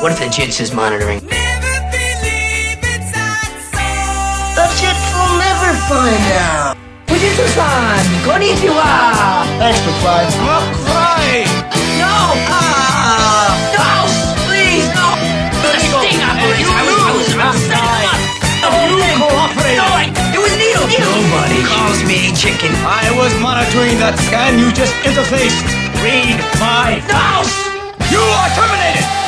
What if the jits is monitoring? The jits will never find out. Fujitsu-san, konnichiwa. Thanks, McFly. McFly! No! No! Please, no! The sting operation. I was setting up. You cooperated. No, it was Needle. Nobody calls me chicken. I was monitoring that scan you just interfaced. Read my... No! You are terminated!